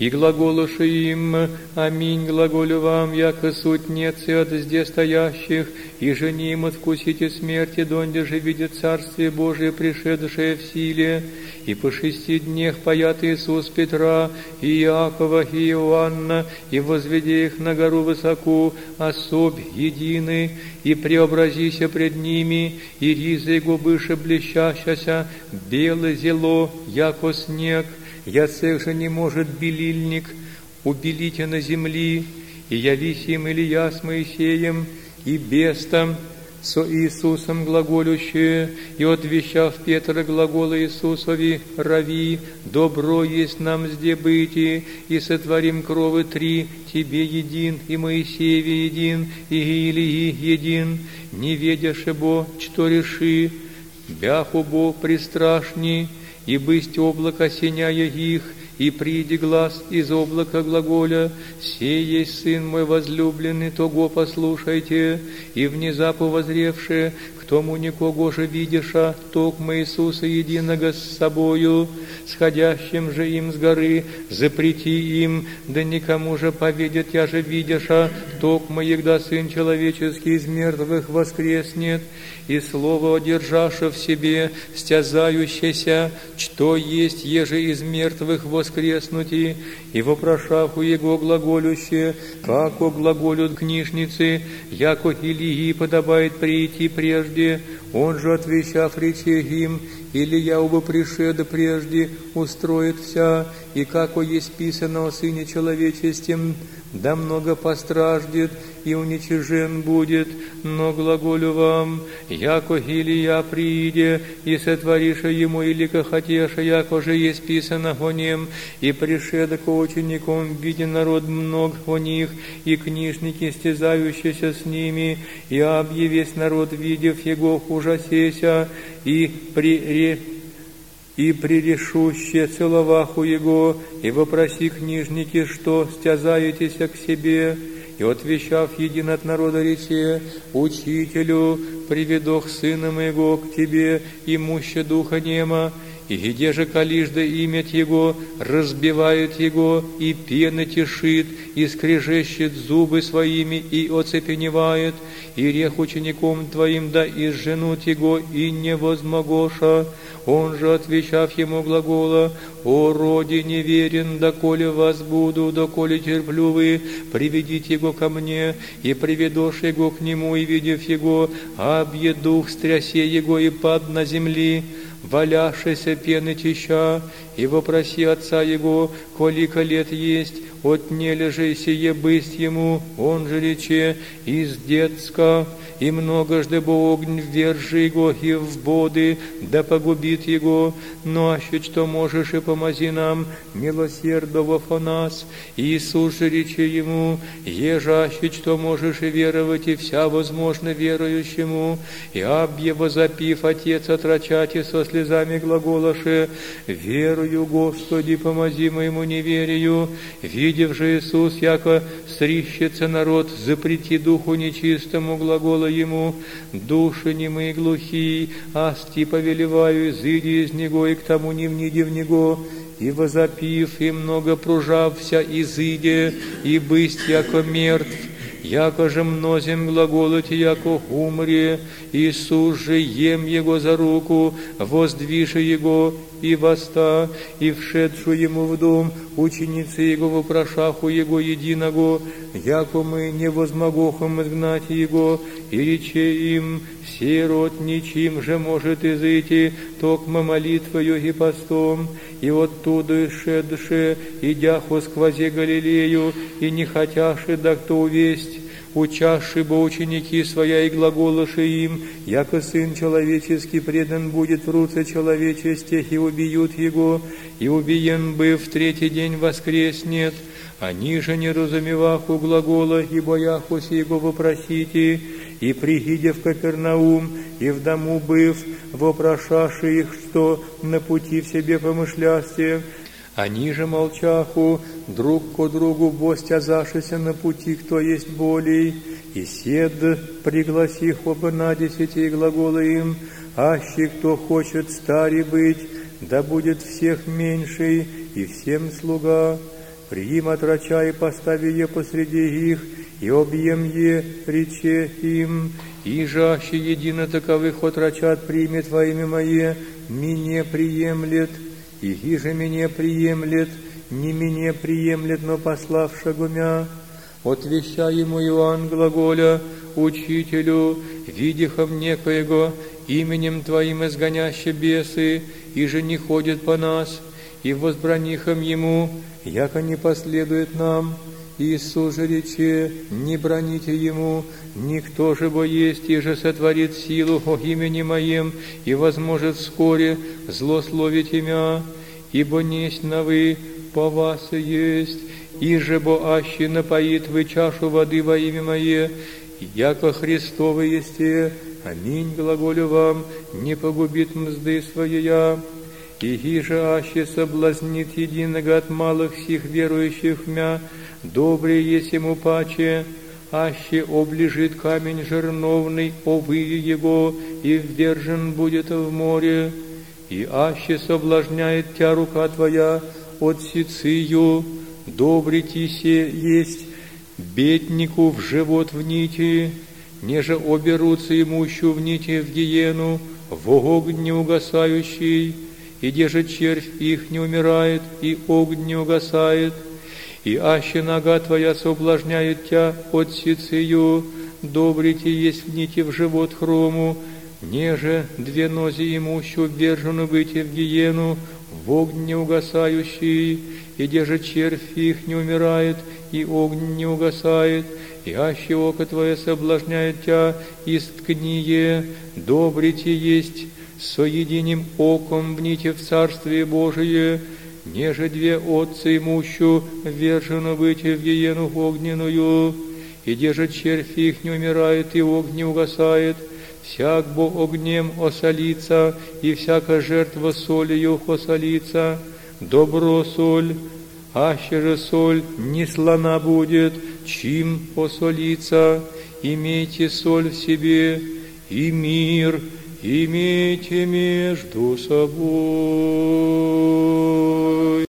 И глаголуша им: аминь, глаголю вам, яко суть нет от здесь стоящих, и же не им откусите смерти, донде же видит Царствие Божие, пришедшее в силе. И по 6 днях поят Иисус Петра, и Иакова, и Иоанна, и возведи их на гору высоку, особь единый, и преобразися пред ними, и риза его выше блещащася, белое зело, яко снег. Яцех же не может белильник убелить на земли, и явись им Илия с Моисеем, и бестом со Иисусом глаголющее, и отвещав Петра глагола Иисусови: рави, добро есть нам сде быти, и сотворим кровы 3, тебе един, и Моисееве един, и Илии един, не ведяше бо, что реши, бяху бо пристрашни, и бысть облако осеняя их, и приди глаз из облака глаголя: сей есть Сын мой возлюбленный, того послушайте. И внезапу возревши, к тому никого же видиша, токмо Иисуса единого с собою, сходящим же им с горы, запрети им, да никому же поведет, я же видиша, токмо егда Сын человеческий из мертвых воскреснет. И слово одержаше в себе, стязающееся, что есть еже из мертвых воскреснути, и вопрошав у его глаголюще, како глаголют книжницы, яко Илии подобает прийти прежде, он же, отвечав, рече им: Илия оба пришеда прежде устроит вся, и како есть писано о Сыне Человечестем, да много постраждет и уничижен будет. Но глаголю вам, яко Илия прииде, и сотвориша ему илика хотеша, яко же есть писано о нем, и пришеда ко ученикам, видя народ много о них, и книжники, стязающиеся с ними, и объявесь народ, видев его, ужасеся, и прирешуще целоваху его, и вопроси книжники, что стязаетеся к себе. И отвещав един от народа рече: учителю, приведох сына моего к тебе, имуще духа нема, и где же калижда имять его, разбивает его, и пены тешит, и скрежещет зубы своими, и оцепеневает, и рех учеником твоим да изженут его, и не возмогоша. Он же, отвечав ему глагола: о роде неверен, доколе вас буду, доколе терплю вы, приведите его ко мне. И приведешь его к нему, и видев его, объе дух, стрясе его, и пад на земли, валяшися пены теща, и вопроси отца его, колика лет есть, отнели же сие бысть ему. Он же рече: из детска, и многожды бо огонь ввержи его, и в воды, да погубит его. Но аще что можешь, и помози нам, милосердовав о нас. Иисус же рече ему: еже аще что можешь, и веровать, и вся возможно верующему. И абье возопив, отец отрачати со слезами глаголаше: верую, Господи, помози моему неверию. Видев же Иисус, яко срищется народ, запрети духу нечистому, глагола ему: души немые и глухие, асти повелеваю, изыди из него, и к тому не вниди в него. И возопив, и много пружався, изыде, и бысть яко мертв. Яко же мнозим глаголоти, яко умре. Иисус же ем его за руку, воздвиже его, и воста, и вшедшу ему в дом, ученицы его вопрошаху его единого, яко мы не возмогохом изгнать его, и рече им: сей род ничим же может изыти, токмо молитвою и постом. И оттуда ишедше, идяху сквозе Галилею, и не хотяши да кто увесть, учаши бо ученики своя, и глаголаши им, яко Сын Человеческий предан будет в руце человечестях, и убьют его, и убиен быв в 3-й день воскреснет. Они же, не разумеваху глагола, и бояхуся его вопросите, и пригидя в Капернаум, и в дому быв, вопрошаши их, что на пути в себе помышлясте. Они же молчаху, друг ко другу бостязашися на пути, кто есть болей, и сед пригласих оба на 10 глагола им: аще кто хочет старый быть, да будет всех меньший, и всем слуга. приим отрача и постави е посреди их, и объем е рече им, и жаще едино таковых отрачат примет во имя мое, мне приемлет, и же меня приемлет, не меня приемлет, но пославшего мя. Отвеща ему Иоанн глаголя, учителю, видихом некоего, именем Твоим изгоняще бесы, и же не ходит по нас, и возбранихом ему, яко не последует нам. Иисус же рече, не браните ему, никто же бо есть, и же сотворит силу о имени моем, и возможет вскоре злословить имя, ибо несть на вы по вас и есть, и же бо аще напоит вы чашу воды во имя мое, яко Христовы есте, аминь, глаголю вам, не погубит мзды своя. И же аще соблазнит единого от малых сих верующих мя, добрый есть ему паче, аще облежит камень жерновный, овые его, и ввержен будет в море, и аще соблазняет тя рука твоя от сицию, добрый тисе есть беднику в живот в нити, неже оберутся имущу в нити в гиену, в огонь неугасающий, и деже червь их не умирает, и огонь не угасает, и аще нога твоя соблазняет тя от сицию, добрый ти есть в нити в живот хрому, неже две нози имущу ввержену быть в гиену, в огонь не угасающий, и деже червь их не умирает, и огонь не угасает, и аще око твое соблазняет тя исткние, добрый ти есть со единым оком в нити в Царствие Божие, неже две отцы имущу ввержено быть в гиену огненную, и деже червь их не умирает, и огонь не угасает, всяк бо огнем осолится, и всяка жертва солью осолится, добро соль, аще же соль не слана будет, чим осолится, имейте соль в себе, и мир имейте между собой.